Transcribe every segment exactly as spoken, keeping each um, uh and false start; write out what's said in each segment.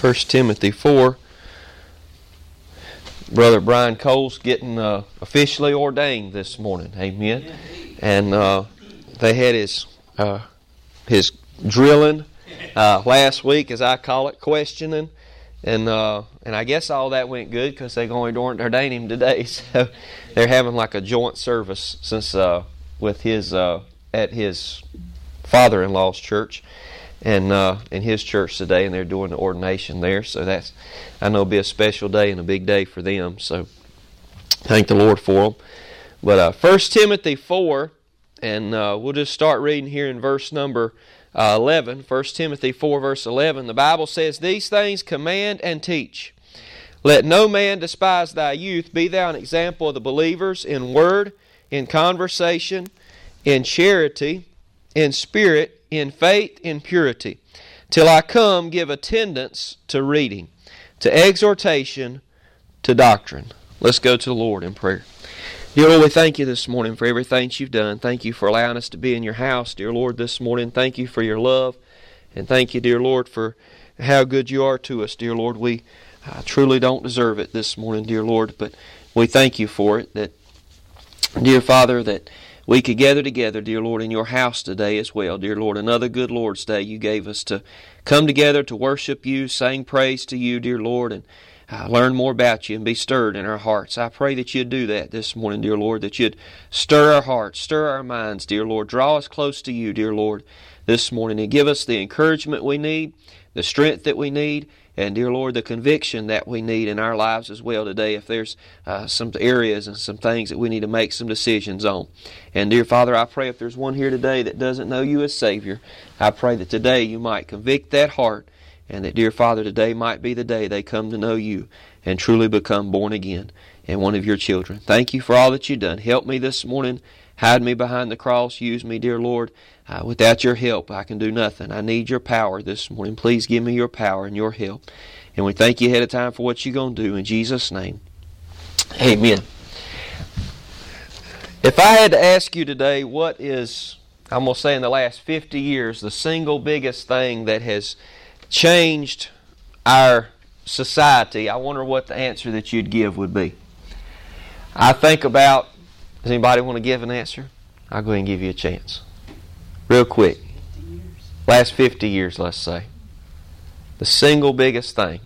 First Timothy four. Brother Brian Cole's getting uh, officially ordained this morning. Amen. And uh, they had his uh, his drilling uh, last week, as I call it, questioning. And uh, and I guess all that went good because they're going to ordain him today. So they're having like a joint service since uh, with his uh, at his father-in-law's church and uh, in his church today, and they're doing the ordination there. So that's, I know, it'll be a special day and a big day for them. So thank the Lord for them. But uh, First Timothy four, and uh, we'll just start reading here in verse number uh, eleven. First Timothy four, verse eleven. The Bible says, "These things command and teach. Let no man despise thy youth. Be thou an example of the believers in word, in conversation, in charity, in spirit, in faith, in purity. Till I come, give attendance to reading, to exhortation, to doctrine." Let's go to the Lord in prayer. Dear Lord, we thank you this morning for everything you've done. Thank you for allowing us to be in your house, dear Lord, this morning. Thank you for your love. And thank you, dear Lord, for how good you are to us, dear Lord. We uh, truly don't deserve it this morning, dear Lord, but we thank you for it. That, dear Father, that we could gather together, dear Lord, in your house today as well. Dear Lord, another good Lord's Day you gave us to come together to worship you, sing praise to you, dear Lord, and uh, learn more about you and be stirred in our hearts. I pray that you'd do that this morning, dear Lord, that you'd stir our hearts, stir our minds, dear Lord. Draw us close to you, dear Lord, this morning, and give us the encouragement we need, the strength that we need, and, dear Lord, the conviction that we need in our lives as well today if there's uh, some areas and some things that we need to make some decisions on. And, dear Father, I pray if there's one here today that doesn't know you as Savior, I pray that today you might convict that heart, and that, dear Father, today might be the day they come to know you and truly become born again and one of your children. Thank you for all that you've done. Help me this morning. Hide me behind the cross. Use me, dear Lord. Uh, without your help, I can do nothing. I need your power this morning. Please give me your power and your help. And we thank you ahead of time for what you're going to do. In Jesus' name, amen. If I had to ask you today, what is, I'm going to say in the last fifty years, the single biggest thing that has changed our society, I wonder what the answer that you'd give would be. I think about, does anybody want to give an answer? I'll go ahead and give you a chance. Real quick. Last fifty years, let's say. The single biggest thing.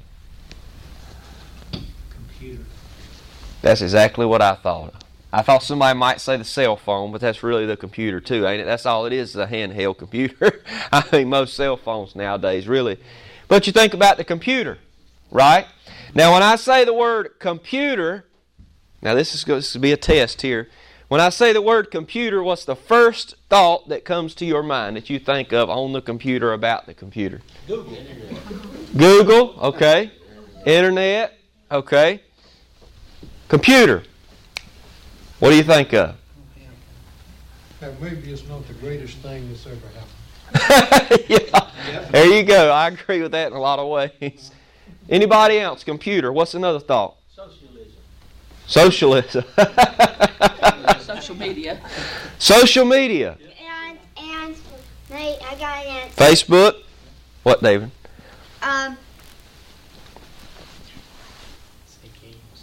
Computer. That's exactly what I thought of. I thought somebody might say the cell phone, but that's really the computer too, ain't it? That's all it is, is a handheld computer. I mean, most cell phones nowadays, really. But you think about the computer, right? Now, when I say the word computer, now this is going to be a test here. When I say the word computer, what's the first thought that comes to your mind that you think of on the computer about the computer? Google. Google, okay. Internet, okay. Computer. What do you think of? That maybe it's not the greatest thing that's ever happened. Yeah. There you go. I agree with that in a lot of ways. Anybody else? Computer. What's another thought? Socialism. Socialism. Social media. Social media. And, and, Nate, I got an answer. Facebook. What, David? Um, Say games.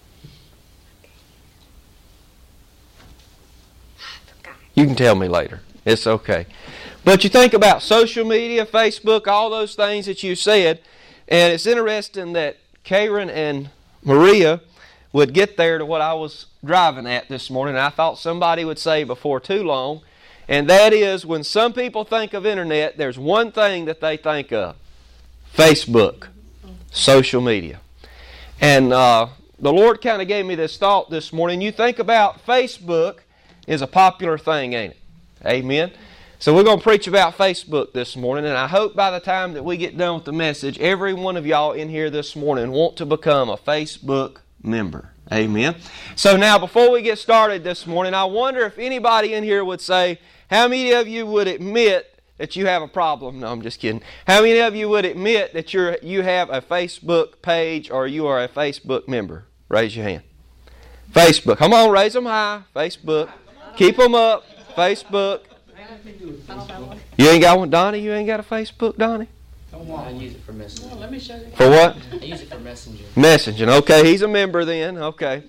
I forgot. You can tell me later. It's okay. But you think about social media, Facebook, all those things that you said, and it's interesting that Karen and Maria would get there to what I was driving at this morning. I thought somebody would say before too long, and that is when some people think of internet, there's one thing that they think of. Facebook. Social media. And uh, the Lord kind of gave me this thought this morning. You think about Facebook is a popular thing, ain't it? Amen. So we're going to preach about Facebook this morning, and I hope by the time that we get done with the message, every one of y'all in here this morning want to become a Facebook member. Amen. So now, before we get started this morning, I wonder if anybody in here would say, how many of you would admit that you have a problem? No, I'm just kidding. How many of you would admit that you're you have a Facebook page or you are a Facebook member? Raise your hand. Facebook. Come on, raise them high. Facebook. Keep them up. Facebook. You ain't got one, Donnie? You ain't got a Facebook, Donnie? Oh, I use it for messenger. Well, let me show you. For what? I use it for messenger. Messaging. Okay, he's a member then. Okay.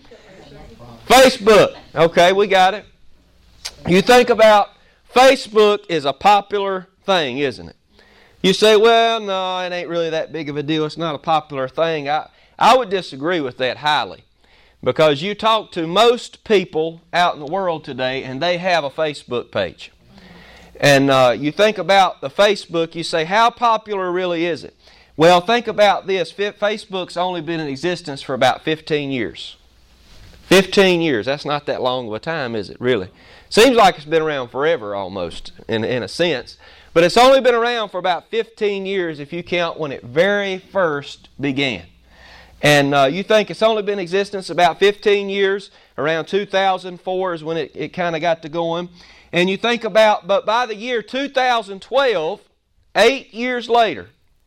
Facebook. Okay, we got it. You think about Facebook is a popular thing, isn't it? You say, well, no, it ain't really that big of a deal. It's not a popular thing. I, I would disagree with that highly. Because you talk to most people out in the world today, and they have a Facebook page. And uh, you think about the Facebook, you say, how popular really is it? Well, think about this. Facebook's only been in existence for about fifteen years. fifteen years. That's not that long of a time, is it, really? Seems like it's been around forever almost, in, in a sense. But it's only been around for about fifteen years if you count when it very first began. And uh, you think it's only been in existence about fifteen years. Around two thousand four is when it, it kind of got to going. And you think about, but by the year two thousand twelve, eight years later,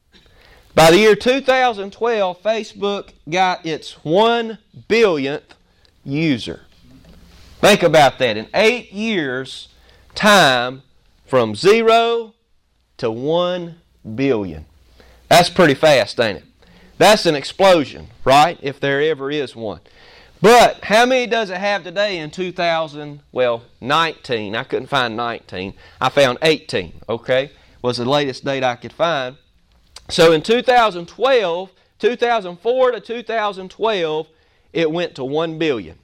by the year two thousand twelve, Facebook got its one billionth user. Think about that. In eight years' time, from zero to one billion. That's pretty fast, ain't it? That's an explosion, right? If there ever is one. But how many does it have today in two thousand, well, nineteen? I couldn't find nineteen. I found eighteen, okay? Was the latest date I could find. So in two thousand twelve, two thousand four to two thousand twelve, it went to one billion.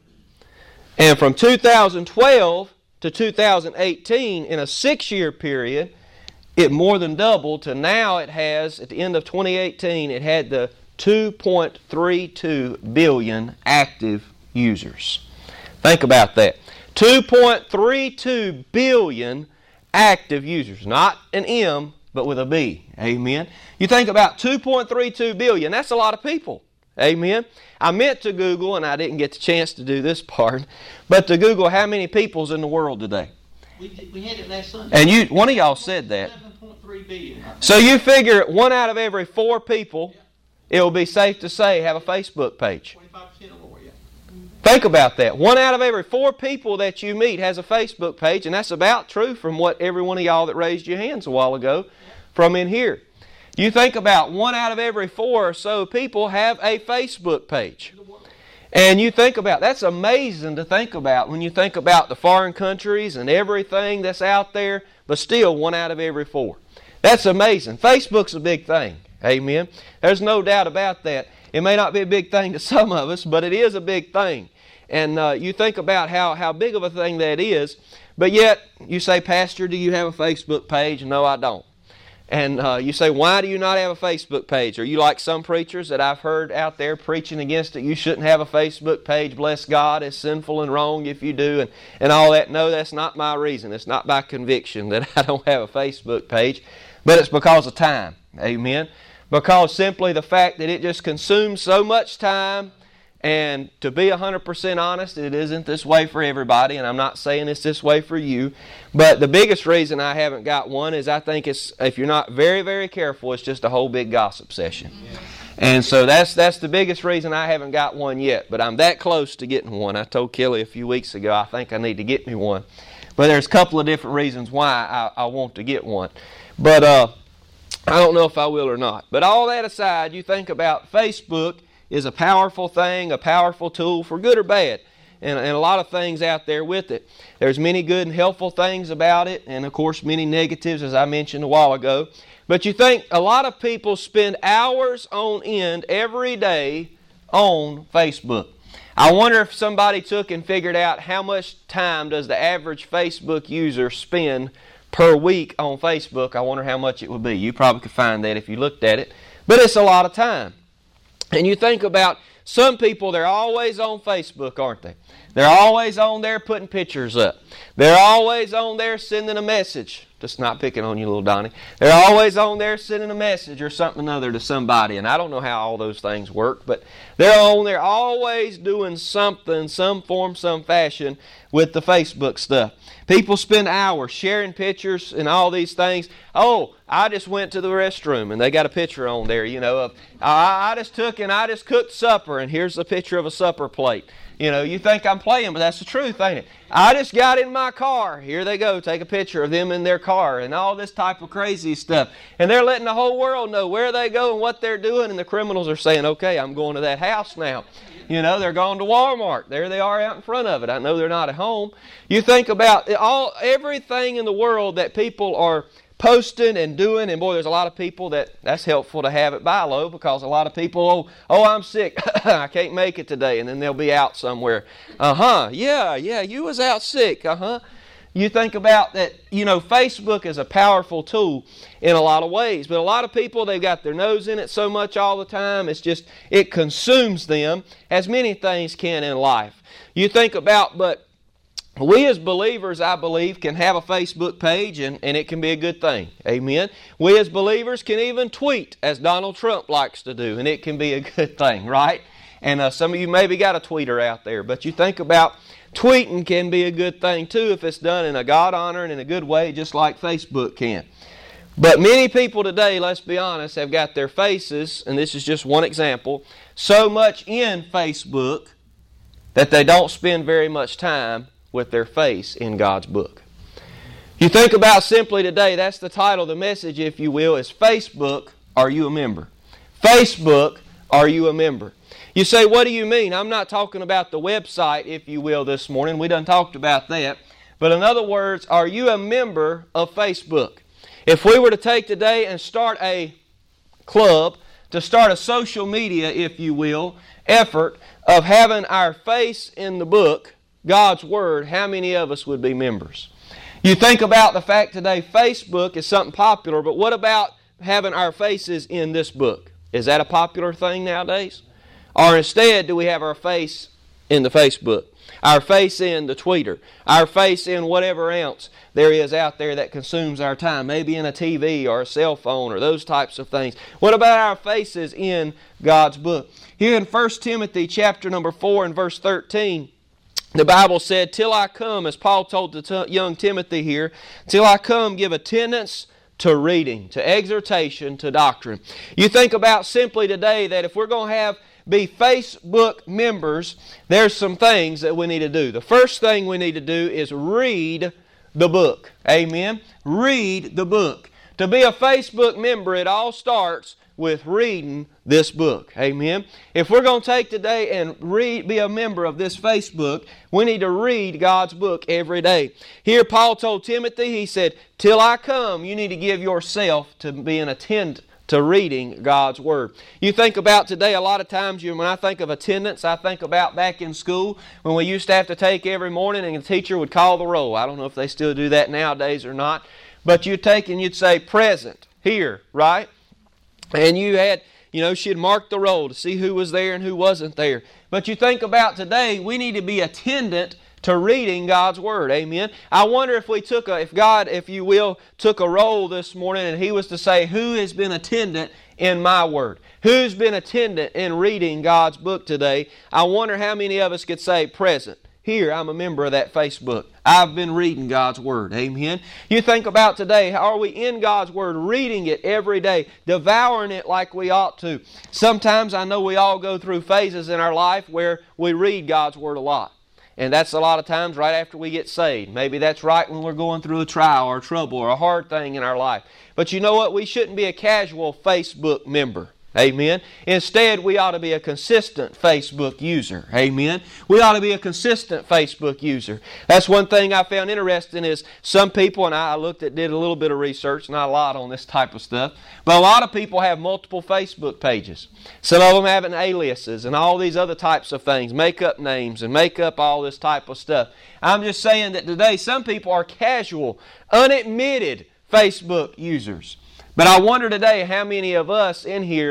And from two thousand twelve to two thousand eighteen, in a six-year period, it more than doubled to now it has, at the end of twenty eighteen, it had the two point three two billion active users. Think about that. two point three two billion active users. Not an M, but with a B. Amen. You think about two point three two billion. That's a lot of people. Amen. I meant to Google, and I didn't get the chance to do this part, but to Google how many people's in the world today. We, did, we had it last Sunday. And you, one of y'all said that. seven point three billion. So you figure one out of every four people, it will be safe to say, have a Facebook page. twenty-five percent or more, yeah. Think about that. One out of every four people that you meet has a Facebook page, and that's about true from what every one of y'all that raised your hands a while ago from in here. You think about one out of every four or so people have a Facebook page. And you think about, that's amazing to think about when you think about the foreign countries and everything that's out there, but still one out of every four. That's amazing. Facebook's a big thing. Amen. There's no doubt about that. It may not be a big thing to some of us, but it is a big thing. And uh, you think about how, how big of a thing that is, but yet you say, Pastor, do you have a Facebook page? No, I don't. And uh, you say, why do you not have a Facebook page? Are you like some preachers that I've heard out there preaching against it? You shouldn't have a Facebook page. Bless God, it's sinful and wrong if you do, and, and all that. No, that's not my reason. It's not by conviction that I don't have a Facebook page, but it's because of time. Amen. Because simply the fact that it just consumes so much time. And to be one hundred percent honest, it isn't this way for everybody, and I'm not saying it's this way for you. But the biggest reason I haven't got one is I think it's, if you're not very, very careful, it's just a whole big gossip session. Yeah. And so that's that's the biggest reason I haven't got one yet. But I'm that close to getting one. I told Kelly a few weeks ago I think I need to get me one. But there's a couple of different reasons why I, I want to get one. But uh, I don't know if I will or not. But all that aside, you think about Facebook is a powerful thing, a powerful tool for good or bad, and, and a lot of things out there with it. There's many good and helpful things about it, and of course many negatives, as I mentioned a while ago. But you think a lot of people spend hours on end every day on Facebook. I wonder if somebody took and figured out how much time does the average Facebook user spend per week on Facebook. I wonder how much it would be. You probably could find that if you looked at it. But it's a lot of time. And you think about some people, they're always on Facebook, aren't they? They're always on there putting pictures up. They're always on there sending a message. Just not picking on you, little Donnie. They're always on there sending a message or something other to somebody. And I don't know how all those things work, but they're on there always doing something, some form, some fashion with the Facebook stuff. People spend hours sharing pictures and all these things. Oh, I just went to the restroom and they got a picture on there, you know, of I, I just took and I just cooked supper and here's a picture of a supper plate. You know, you think I'm playing, but that's the truth, ain't it? I just got in my car. Here they go. Take a picture of them in their car and all this type of crazy stuff. And they're letting the whole world know where they go and what they're doing. And the criminals are saying, okay, I'm going to that house now. You know, they're going to Walmart. There they are out in front of it. I know they're not at home. You think about it, all everything in the world that people are posting and doing, and boy, there's a lot of people that that's helpful to have at Bilo, because a lot of people, oh, oh I'm sick, I can't make it today, and then they'll be out somewhere. Uh-huh, yeah, yeah, you was out sick, uh-huh. You think about that, you know, Facebook is a powerful tool in a lot of ways, but a lot of people, they've got their nose in it so much all the time, it's just, it consumes them, as many things can in life. You think about, but we as believers, I believe, can have a Facebook page and, and it can be a good thing. Amen. We as believers can even tweet, as Donald Trump likes to do, and it can be a good thing, right? And uh, some of you maybe got a tweeter out there, but you think about tweeting can be a good thing too if it's done in a God-honoring and a good way, just like Facebook can. But many people today, let's be honest, have got their faces, and this is just one example, so much in Facebook that they don't spend very much time with their face in God's book. You think about simply today, that's the title of the message, if you will, is Facebook, are you a member? Facebook, are you a member? You say, what do you mean? I'm not talking about the website, if you will, this morning. We done talked about that. But in other words, are you a member of Facebook? If we were to take today and start a club, to start a social media, if you will, effort of having our face in the book, God's Word, how many of us would be members? You think about the fact today Facebook is something popular, but what about having our faces in this book? Is that a popular thing nowadays? Or instead, do we have our face in the Facebook? Our face in the tweeter? Our face in whatever else there is out there that consumes our time? Maybe in a T V or a cell phone or those types of things. What about our faces in God's book? Here in First Timothy chapter number four and verse thirteen, the Bible said, till I come, as Paul told the t- young Timothy here, till I come, give attendance to reading, to exhortation, to doctrine. You think about simply today that if we're going to have be Facebook members, there's some things that we need to do. The first thing we need to do is read the book. Amen? Read the book. To be a Facebook member, it all starts with reading this book. Amen? If we're going to take today and read, be a member of this Facebook, we need to read God's book every day. Here Paul told Timothy, he said, till I come, you need to give yourself to being attendant to reading God's Word. You think about today, a lot of times you, when I think of attendance, I think about back in school when we used to have to take every morning and the teacher would call the roll. I don't know if they still do that nowadays or not, but you'd take and you'd say present, here, right? And you had, you know, she'd mark the roll to see who was there and who wasn't there. But you think about today, we need to be attendant to reading God's Word. Amen. I wonder if we took a, if God, if you will, took a roll this morning and He was to say, who has been attendant in my Word? Who's been attendant in reading God's book today? I wonder how many of us could say present. Here, I'm a member of that Facebook. I've been reading God's Word. Amen. You think about today, are we in God's Word, reading it every day, devouring it like we ought to? Sometimes I know we all go through phases in our life where we read God's Word a lot. And that's a lot of times right after we get saved. Maybe that's right when we're going through a trial or trouble or a hard thing in our life. But you know what? We shouldn't be a casual Facebook member. Amen. Instead, we ought to be a consistent Facebook user. Amen. We ought to be a consistent Facebook user. That's one thing I found interesting is some people, and I looked at, did a little bit of research, not a lot on this type of stuff, but a lot of people have multiple Facebook pages. Some of them having aliases and all these other types of things, make up names and make up all this type of stuff. I'm just saying that today some people are casual, unadmitted Facebook users. But I wonder today how many of us in here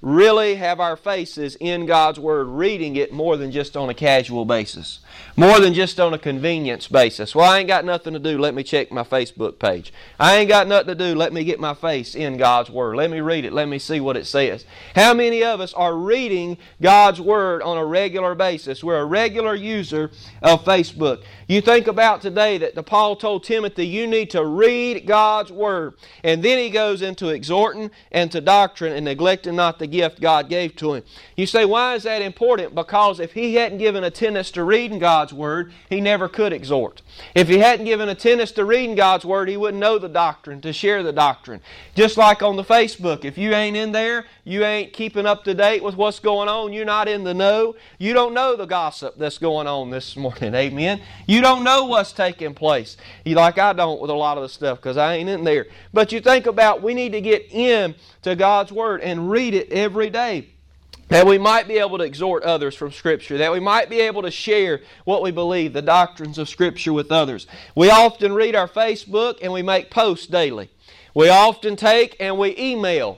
really have our faces in God's Word, reading it more than just on a casual basis, more than just on a convenience basis. Well, I ain't got nothing to do, let me check my Facebook page. I ain't got nothing to do, let me get my face in God's Word. Let me read it, let me see what it says. How many of us are reading God's Word on a regular basis? We're a regular user of Facebook. You think about today that the Paul told Timothy, you need to read God's Word. And then he goes into exhorting and to doctrine and neglecting not the gift God gave to him. You say, why is that important? Because if he hadn't given attendance to reading God's Word, he never could exhort. If he hadn't given attendance to reading God's Word, he wouldn't know the doctrine, to share the doctrine. Just like on the Facebook, if you ain't in there, you ain't keeping up to date with what's going on, you're not in the know, you don't know the gossip that's going on this morning, amen? You don't know what's taking place. You like I don't with a lot of the stuff because I ain't in there. But you think about, we need to get in to God's Word and read it every day, that we might be able to exhort others from Scripture, that we might be able to share what we believe, the doctrines of Scripture with others. We often read our Facebook and we make posts daily. We often take and we email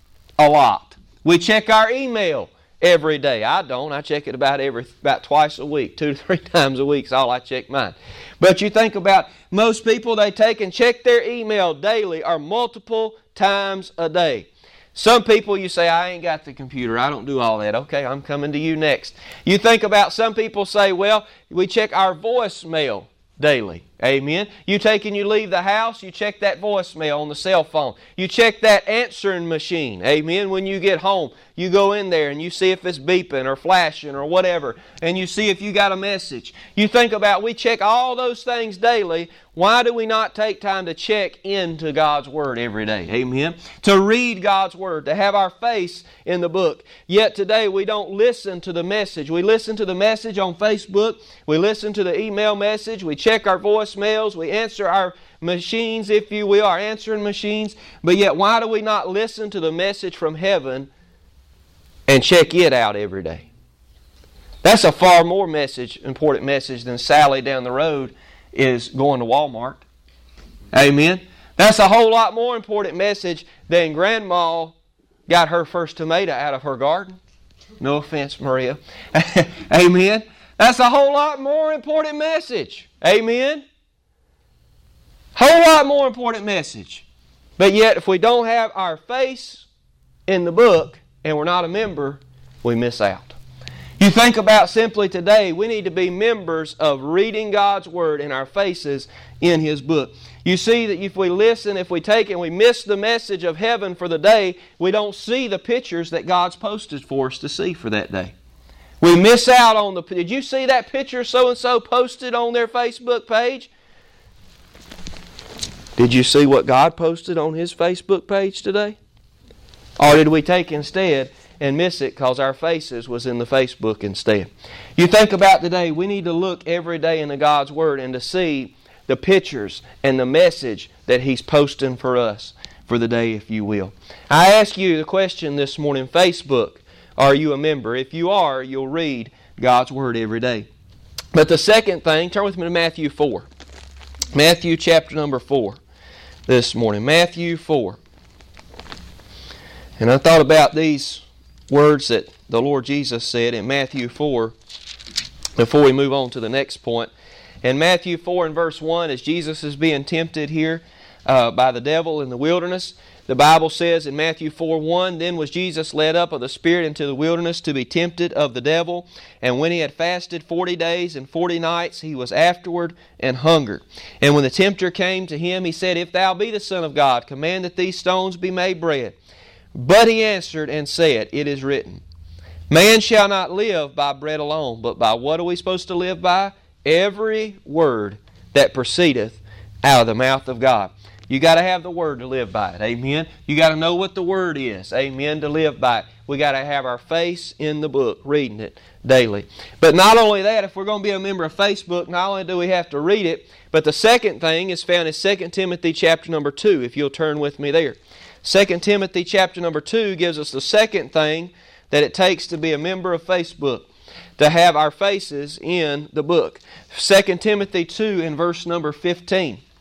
a lot. We check our email every day. I don't. I check it about every about twice a week. Two to three times a week is all I check mine. But you think about most people, they take and check their email daily or multiple times a day. Some people, you say, I ain't got the computer. I don't do all that. Okay, I'm coming to you next. You think about some people say, well, we check our voicemail daily. Amen. You take and you leave the house, you check that voicemail on the cell phone. You check that answering machine. Amen. When you get home, you go in there and you see if it's beeping or flashing or whatever, and you see if you got a message. You think about, we check all those things daily. Why do we not take time to check into God's Word every day? Amen. To read God's Word, to have our face in the book. Yet today we don't listen to the message. We listen to the message on Facebook. We listen to the email message. We check our voicemails. We answer our machines, if you will, our answering machines. But yet why do we not listen to the message from heaven and check it out every day? That's a far more message, important message than Sally down the road is going to Walmart. Amen. That's a whole lot more important message than Grandma got her first tomato out of her garden. No offense, Maria. Amen. That's a whole lot more important message. Amen. Whole lot more important message. But yet, if we don't have our face in the book and we're not a member, we miss out. You think about simply today, we need to be members of reading God's Word and our faces in His book. You see that if we listen, if we take and we miss the message of heaven for the day, we don't see the pictures that God's posted for us to see for that day. We miss out on the... Did you see that picture so-and-so posted on their Facebook page? Did you see what God posted on His Facebook page today? Or did we take instead and miss it because our faces was in the Facebook instead? You think about today, we need to look every day into God's Word and to see the pictures and the message that He's posting for us for the day, if you will. I ask you the question this morning, Facebook, are you a member? If you are, you'll read God's Word every day. But the second thing, turn with me to Matthew four. Matthew chapter number four this morning. Matthew four. And I thought about these words that the Lord Jesus said in Matthew four before we move on to the next point. In Matthew four and verse one, as Jesus is being tempted here uh, by the devil in the wilderness, the Bible says in Matthew four one, Then was Jesus led up of the Spirit into the wilderness to be tempted of the devil. And when he had fasted forty days and forty nights, he was afterward and hungered. And when the tempter came to him, he said, If thou be the Son of God, command that these stones be made bread. But he answered and said, It is written, Man shall not live by bread alone, but by what are we supposed to live by? Every word that proceedeth out of the mouth of God. You got to have the Word to live by it. Amen. You got to know what the Word is. Amen. To live by it. We got to have our face in the book, reading it daily. But not only that, if we're going to be a member of Facebook, not only do we have to read it, but the second thing is found in Second Timothy chapter number two, if you'll turn with me there. Second Timothy chapter number two gives us the second thing that it takes to be a member of Facebook, to have our faces in the book. Second Timothy two in verse number fifteen.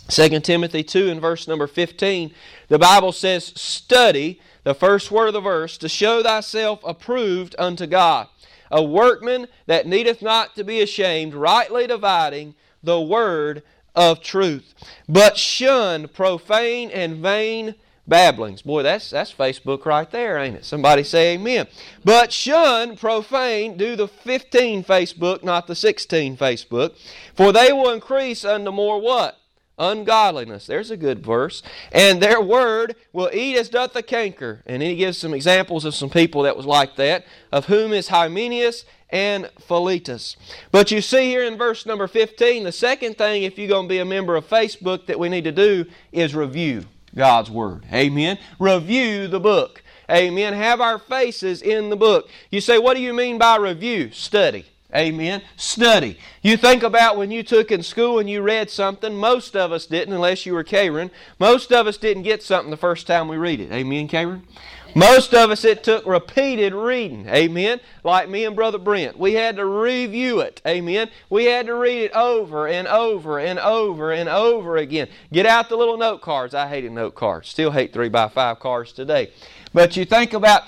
Second Timothy two and verse number fifteen, the Bible says, study, the first word of the verse, to show thyself approved unto God, a workman that needeth not to be ashamed, rightly dividing the word of truth. But shun profane and vain babblings. Boy, that's that's Facebook right there, ain't it? Somebody say amen. But shun profane, do the fifteen Facebook, not the sixteen Facebook, for they will increase unto more what? Ungodliness. There's a good verse. And their word will eat as doth the canker. And then he gives some examples of some people that was like that, of whom is Hymenaeus and Philetus. But you see here in verse number fifteen, the second thing, if you're going to be a member of Facebook, that we need to do is review God's Word. Amen. Review the book. Amen. Have our faces in the book. You say, what do you mean by review? Study. Amen. Study. You think about when you took in school and you read something. Most of us didn't, unless you were Karen. Most of us didn't get something the first time we read it. Amen, Karen? Most of us, it took repeated reading. Amen. Like me and Brother Brent. We had to review it. Amen. We had to read it over and over and over and over again. Get out the little note cards. I hated note cards. Still hate three by five cards today. But you think about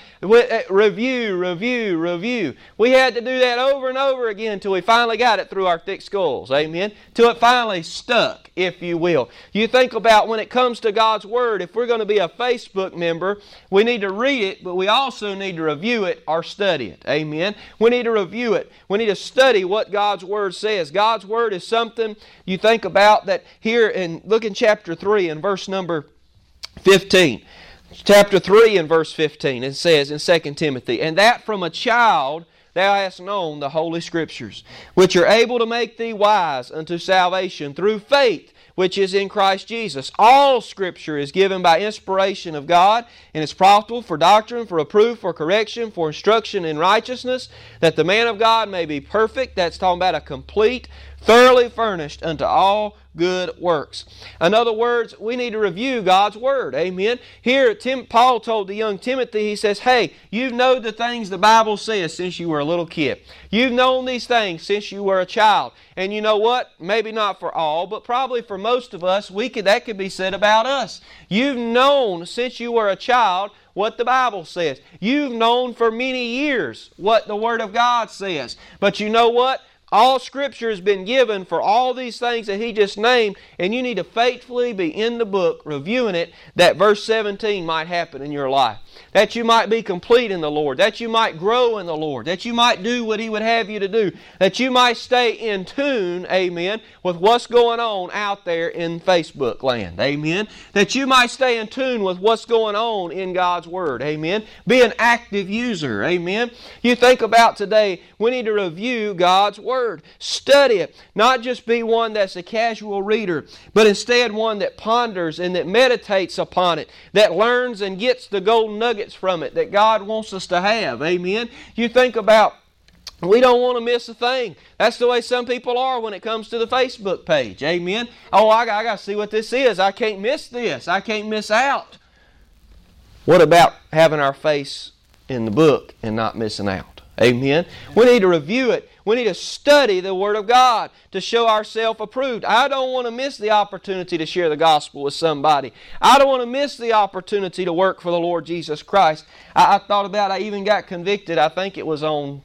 review, review, review. We had to do that over and over again until we finally got it through our thick skulls. Amen. Till it finally stuck, if you will. You think about when it comes to God's Word, if we're going to be a Facebook member, we need to read it, but we also need to review it or study it. Amen. We need to review it. We need to study what God's Word says. God's Word is something you think about that here in, look in chapter three and verse number fifteen. Chapter three and verse fifteen, it says in Second Timothy, and that from a child thou hast known the Holy Scriptures, which are able to make thee wise unto salvation through faith, which is in Christ Jesus. All Scripture is given by inspiration of God, and is profitable for doctrine, for reproof, for correction, for instruction in righteousness, that the man of God may be perfect. That's talking about a complete, thoroughly furnished unto all good works. In other words, we need to review God's Word. Amen. Here, Tim, Paul told the young Timothy, he says, hey, you've known the things the Bible says since you were a little kid. You've known these things since you were a child. And you know what? Maybe not for all, but probably for most of us, we could that could be said about us. You've known since you were a child what the Bible says. You've known for many years what the Word of God says. But you know what? All Scripture has been given for all these things that he just named, and you need to faithfully be in the book, reviewing it, that verse seventeen might happen in your life. That you might be complete in the Lord. That you might grow in the Lord. That you might do what He would have you to do. That you might stay in tune, amen, with what's going on out there in Facebook land, amen. That you might stay in tune with what's going on in God's Word, amen. Be an active user, amen. You think about today, we need to review God's Word. Study it. Not just be one that's a casual reader, but instead one that ponders and that meditates upon it, that learns and gets the golden nuggets from it that God wants us to have. Amen. You think about, we don't want to miss a thing. That's the way some people are when it comes to the Facebook page. Amen. Oh, I, I got to see what this is. I can't miss this. I can't miss out. What about having our face in the book and not missing out? Amen. We need to review it. We need to study the Word of God to show ourselves approved. I don't want to miss the opportunity to share the gospel with somebody. I don't want to miss the opportunity to work for the Lord Jesus Christ. I, I thought about, I even got convicted, I think it was on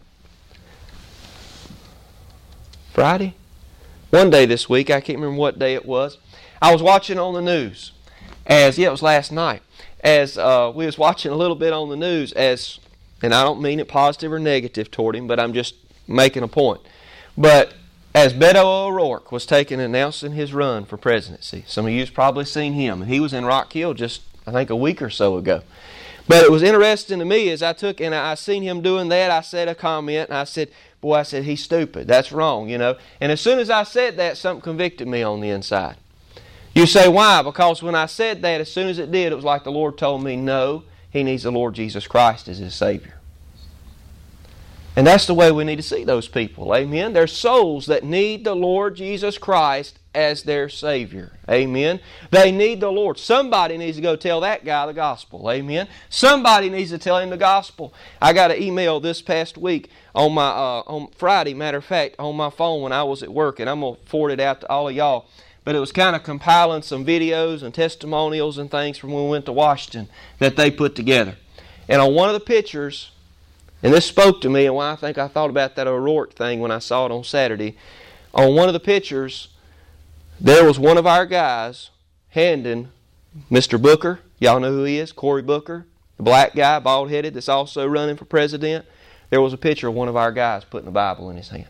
Friday? One day this week, I can't remember what day it was. I was watching on the news, as, yeah, it was last night, as uh, we was watching a little bit on the news, as, and I don't mean it positive or negative toward him, but I'm just making a point. But as Beto O'Rourke was taking announcing his run for presidency, some of you have probably seen him. He was in Rock Hill just, I think, a week or so ago. But it was interesting to me as I took and I seen him doing that. I said a comment and I said, boy, I said, he's stupid. That's wrong, you know. And as soon as I said that, something convicted me on the inside. You say, why? Because when I said that, as soon as it did, it was like the Lord told me, no, he needs the Lord Jesus Christ as his Savior. And that's the way we need to see those people. Amen. They're souls that need the Lord Jesus Christ as their Savior. Amen. They need the Lord. Somebody needs to go tell that guy the gospel. Amen. Somebody needs to tell him the gospel. I got an email this past week on my uh, on Friday, matter of fact, on my phone when I was at work, and I'm going to forward it out to all of y'all. but it was kind of compiling some videos and testimonials and things from when we went to Washington that they put together. And on one of the pictures, and this spoke to me, and why I think I thought about that O'Rourke thing when I saw it on Saturday, on one of the pictures, there was one of our guys handing Mister Booker, y'all know who he is, Cory Booker, the black guy, bald-headed, that's also running for president. There was a picture of one of our guys putting the Bible in his hand.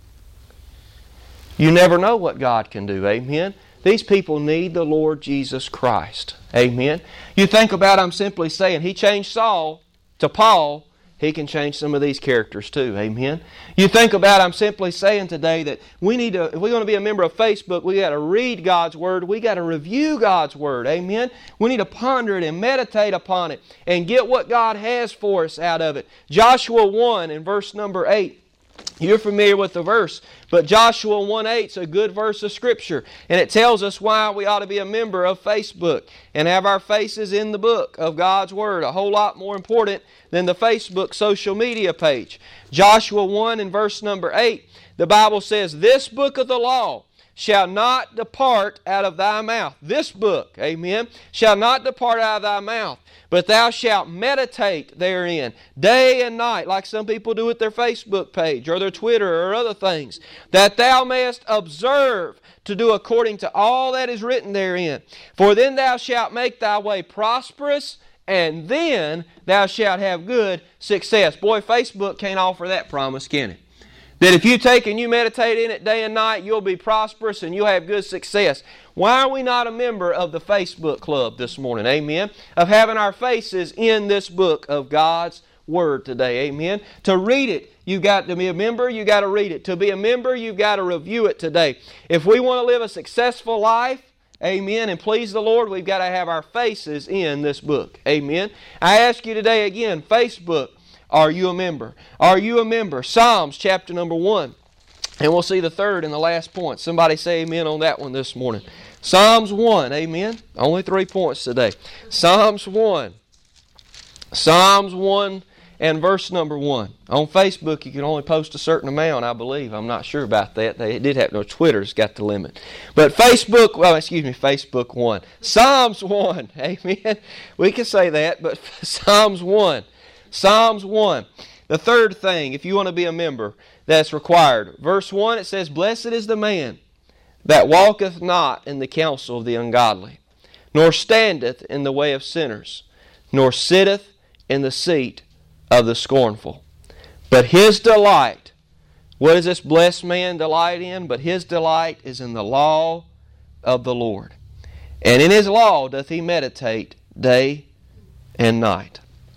You never know what God can do, amen? These people need the Lord Jesus Christ, amen? You think about, I'm simply saying, He changed Saul to Paul. He can change some of these characters too, amen? You think about, I'm simply saying today that we need to, if we're going to be a member of Facebook, we got to read God's Word, we got to review God's Word, amen? We need to ponder it and meditate upon it and get what God has for us out of it. Joshua one in verse number eight. You're familiar with the verse, but Joshua one eight is a good verse of Scripture, and it tells us why we ought to be a member of Facebook and have our faces in the book of God's Word, a whole lot more important than the Facebook social media page. Joshua one in verse number eight, the Bible says, "This book of the law shall not depart out of thy mouth." This book, amen, shall not depart out of thy mouth, but thou shalt meditate therein day and night, like some people do with their Facebook page or their Twitter or other things, that thou mayest observe to do according to all that is written therein. For then thou shalt make thy way prosperous, and then thou shalt have good success. Boy, Facebook can't offer that promise, can it? That if you take and you meditate in it day and night, you'll be prosperous and you'll have good success. Why are we not a member of the Facebook club this morning? Amen. Of having our faces in this book of God's Word today. Amen. To read it, you've got to be a member, you've got to read it. To be a member, you've got to review it today. If we want to live a successful life, amen, and please the Lord, we've got to have our faces in this book. Amen. I ask you today again, Facebook, are you a member? Are you a member? Psalms chapter number one. And we'll see the third and the last point. Somebody say amen on that one this morning. Psalms one, amen. Only three points today. Psalms one. Psalms one and verse number one. On Facebook, you can only post a certain amount, I believe. I'm not sure about that. They did have, no, Twitter's got the limit. But Facebook, well, excuse me, Facebook one. Psalms one, amen. We can say that, but Psalms one. Psalms one. The third thing, if you want to be a member, that's required. Verse one, it says, "Blessed is the man that walketh not in the counsel of the ungodly, nor standeth in the way of sinners, nor sitteth in the seat of the scornful. But his delight," what does this blessed man delight in? But his delight is in the law of the Lord. And in his law doth he meditate day and night.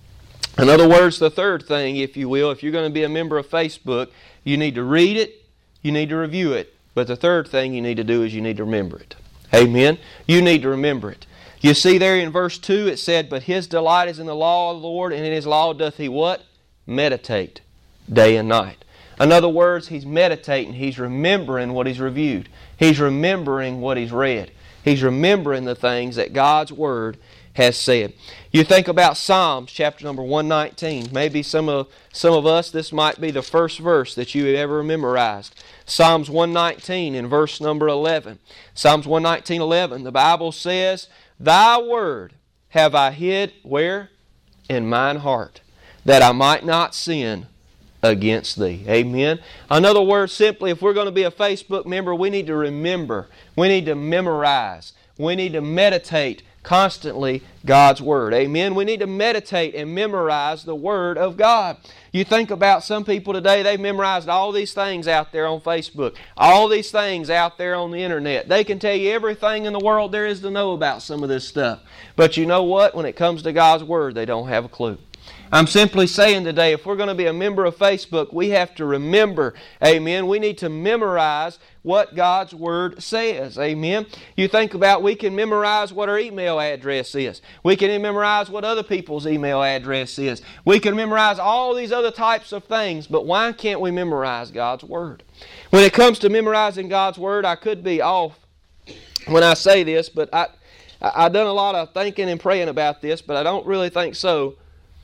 In other words, the third thing, if you will, if you're going to be a member of Facebook, you need to read it, you need to review it. But the third thing you need to do is you need to remember it. Amen? You need to remember it. You see there in verse two it said, "But his delight is in the law of the Lord, and in his law doth he" what? Meditate day and night. In other words, he's meditating, he's remembering what he's reviewed. He's remembering what he's read. He's remembering the things that God's Word has said. You think about Psalms chapter number one nineteen. Maybe some of some of us, this might be the first verse that you have ever memorized. Psalms one nineteen in verse number eleven. Psalms one nineteen, eleven. The Bible says, "Thy word have I hid," where? "In mine heart, that I might not sin against thee." Amen. In other words, simply, if we're going to be a Facebook member, we need to remember. We need to memorize. We need to meditate constantly God's Word. Amen. We need to meditate and memorize the Word of God. You think about some people today, they've memorized all these things out there on Facebook, all these things out there on the internet. They can tell you everything in the world there is to know about some of this stuff. But you know what? When it comes to God's Word, they don't have a clue. I'm simply saying today, if we're going to be a member of Facebook, we have to remember, amen, we need to memorize what God's Word says, amen. You think about, we can memorize what our email address is. We can memorize what other people's email address is. We can memorize all these other types of things, but why can't we memorize God's Word? When it comes to memorizing God's Word, I could be off when I say this, but I, I've done a lot of thinking and praying about this, but I don't really think so.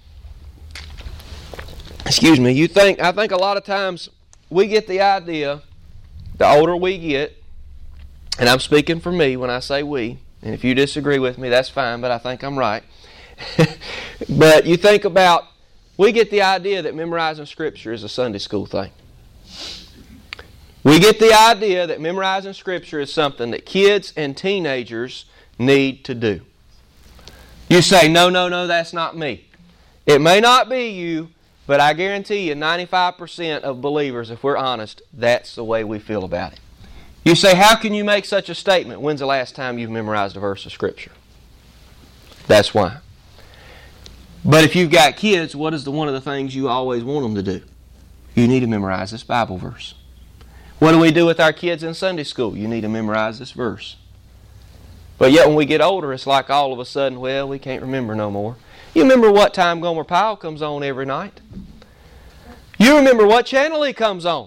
Excuse me, you think, I think a lot of times we get the idea, the older we get, and I'm speaking for me when I say we, and if you disagree with me, that's fine, but I think I'm right. But you think about, we get the idea that memorizing Scripture is a Sunday school thing. We get the idea that memorizing Scripture is something that kids and teenagers need to do. You say, no, no, no, that's not me. It may not be you, but I guarantee you ninety-five percent of believers, if we're honest, that's the way we feel about it. You say, how can you make such a statement? When's the last time you've memorized a verse of Scripture? That's why. But if you've got kids, what is the one of the things you always want them to do? You need to memorize this Bible verse. What do we do with our kids in Sunday school? You need to memorize this verse. But yet when we get older, it's like all of a sudden, well, we can't remember no more. You remember what time Gomer Pyle comes on every night? You remember what channel he comes on.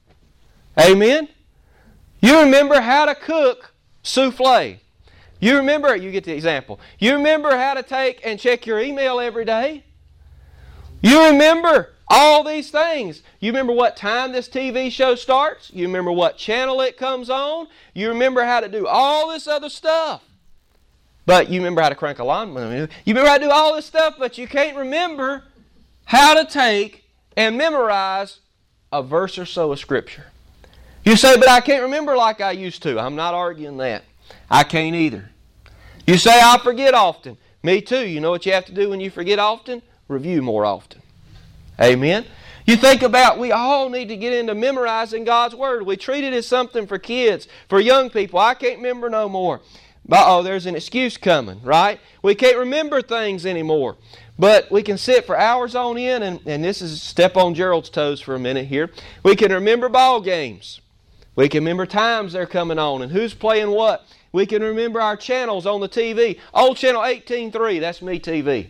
Amen? You remember how to cook souffle. You remember, you get the example. You remember how to take and check your email every day. You remember all these things. You remember what time this T V show starts. You remember what channel it comes on. You remember how to do all this other stuff. But you remember how to crank a lawnmower. You remember how to do all this stuff, but you can't remember how to take and memorize a verse or so of Scripture. You say, but I can't remember like I used to. I'm not arguing that. I can't either. You say, I forget often. Me too. You know what you have to do when you forget often? Review more often. Amen? You think about, we all need to get into memorizing God's Word. We treat it as something for kids, for young people. I can't remember no more. Uh-oh, there's an excuse coming, right? We can't remember things anymore. But we can sit for hours on end, and, and this is step on Gerald's toes for a minute here. We can remember ball games. We can remember times they're coming on and who's playing what. We can remember our channels on the T V. Old channel eighteen three, that's Me T V.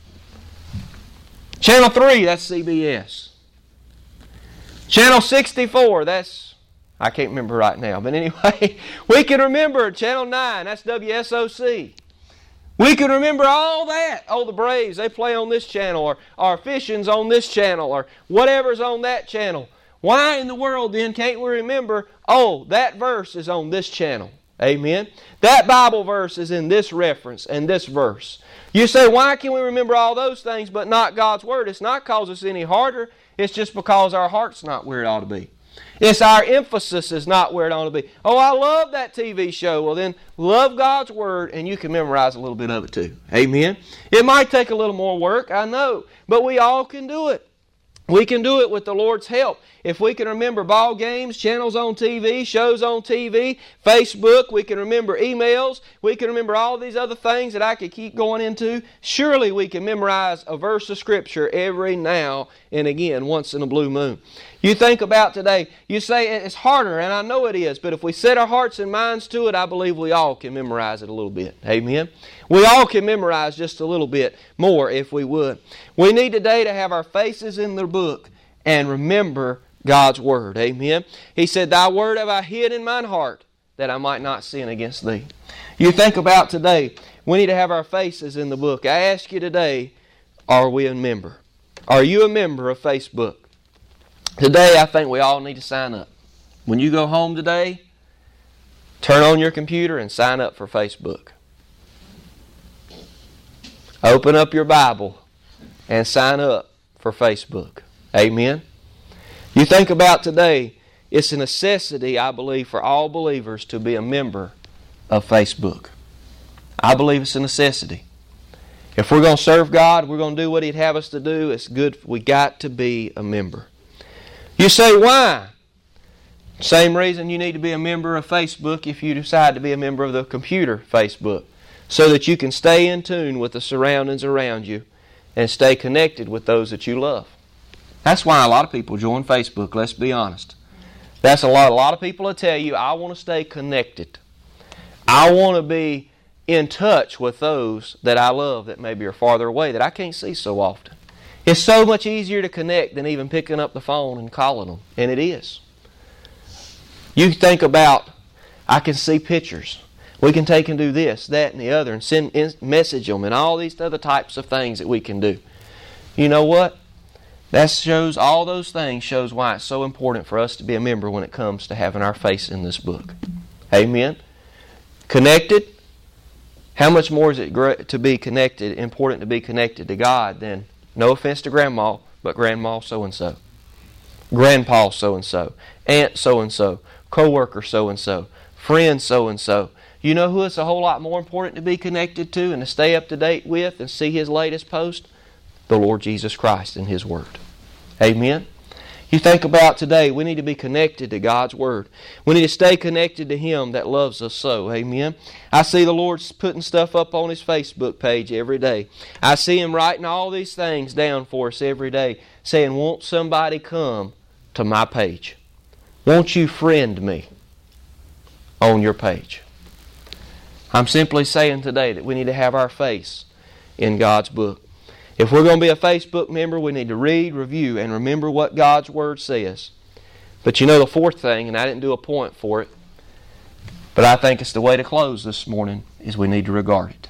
Channel three, that's C B S. Channel sixty-four, that's, I can't remember right now, but anyway, we can remember Channel nine, that's W S O C. We can remember all that. Oh, the Braves, they play on this channel, or, or fishing's on this channel, or whatever's on that channel. Why in the world then can't we remember, oh, that verse is on this channel? Amen. That Bible verse is in this reference and this verse. You say, why can we remember all those things but not God's Word? It's not because it's any harder. It's just because our heart's not where it ought to be. It's our emphasis is not where it ought to be. Oh, I love that T V show. Well, then love God's Word and you can memorize a little bit of it too. Amen. It might take a little more work, I know, but we all can do it. We can do it with the Lord's help. If we can remember ball games, channels on T V, shows on T V, Facebook, we can remember emails, we can remember all these other things that I could keep going into. Surely we can memorize a verse of Scripture every now and again, once in a blue moon. You think about today, you say it's harder, and I know it is, but if we set our hearts and minds to it, I believe we all can memorize it a little bit. Amen? We all can memorize just a little bit more if we would. We need today to have our faces in the book and remember God's Word. Amen? He said, Thy Word have I hid in mine heart, that I might not sin against Thee. You think about today, we need to have our faces in the book. I ask you today, are we a member? Are you a member of Facebook? Today, I think we all need to sign up. When you go home today, turn on your computer and sign up for Facebook. Open up your Bible and sign up for Facebook. Amen? You think about today, it's a necessity, I believe, for all believers to be a member of Facebook. I believe it's a necessity. If we're going to serve God, we're going to do what He'd have us to do, it's good. We got to be a member. You say, why? Same reason you need to be a member of Facebook if you decide to be a member of the computer Facebook, so that you can stay in tune with the surroundings around you and stay connected with those that you love. That's why a lot of people join Facebook, let's be honest. That's a lot. A lot of people will tell you, I want to stay connected. I want to be in touch with those that I love that maybe are farther away, that I can't see so often. It's so much easier to connect than even picking up the phone and calling them. And it is. You think about, I can see pictures. We can take and do this, that, and the other, and send message them, and all these other types of things that we can do. You know what? That shows, all those things shows why it's so important for us to be a member when it comes to having our face in this book. Amen. Connected. How much more is it great to be connected, important to be connected to God than, no offense to Grandma, but Grandma so-and-so, Grandpa so-and-so, Aunt so-and-so, co-worker so-and-so, friend so-and-so. You know who it's a whole lot more important to be connected to and to stay up to date with and see His latest post? The Lord Jesus Christ and His Word. Amen? You think about today, we need to be connected to God's Word. We need to stay connected to Him that loves us so. Amen? I see the Lord putting stuff up on His Facebook page every day. I see Him writing all these things down for us every day, saying, won't somebody come to my page? Won't you friend me on your page? I'm simply saying today that we need to have our face in God's book. If we're going to be a Facebook member, we need to read, review, and remember what God's Word says. But you know the fourth thing, and I didn't do a point for it, but I think it's the way to close this morning, is we need to regard it.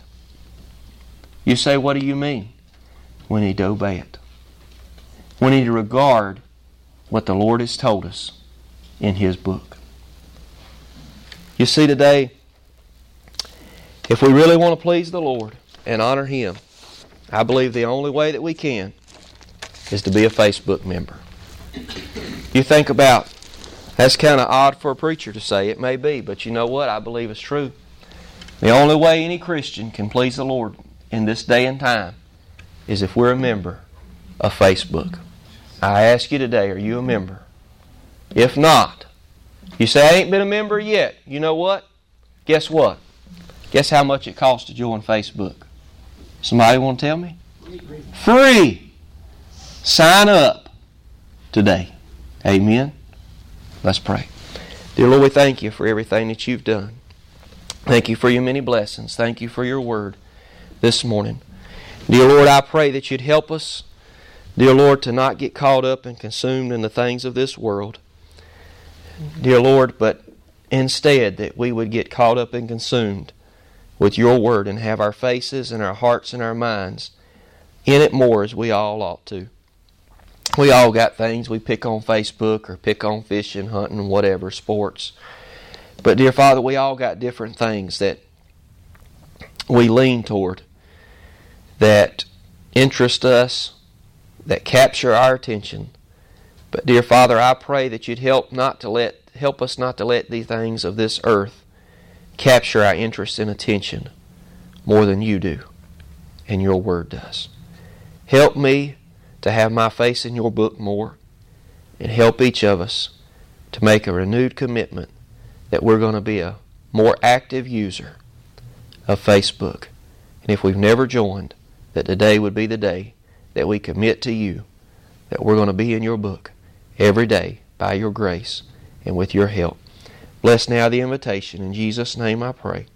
You say, what do you mean? We need to obey it. We need to regard what the Lord has told us in His book. You see today, if we really want to please the Lord and honor Him, I believe the only way that we can is to be a Facebook member. You think about, that's kind of odd for a preacher to say, it may be, but you know what? I believe it's true. The only way any Christian can please the Lord in this day and time is if we're a member of Facebook. I ask you today, are you a member? If not, you say, I ain't been a member yet. You know what? Guess what? Guess how much it costs to join Facebook? Somebody want to tell me? Free! Sign up today. Amen? Let's pray. Dear Lord, we thank You for everything that You've done. Thank You for Your many blessings. Thank You for Your Word this morning. Dear Lord, I pray that You'd help us, dear Lord, to not get caught up and consumed in the things of this world. Dear Lord, but instead that we would get caught up and consumed with Your Word and have our faces and our hearts and our minds in it more as we all ought to. We all got things we pick on Facebook or pick on fishing, hunting, whatever, sports. But dear Father, we all got different things that we lean toward, that interest us, that capture our attention. But dear Father, I pray that You'd help not to let help us not to let the things of this earth capture our interest and attention more than You do and Your Word does. Help me to have my face in Your book more, and help each of us to make a renewed commitment that we're going to be a more active user of Facebook. And if we've never joined, that today would be the day that we commit to You that we're going to be in Your book every day by Your grace and with Your help. Bless now the invitation. In Jesus' name I pray.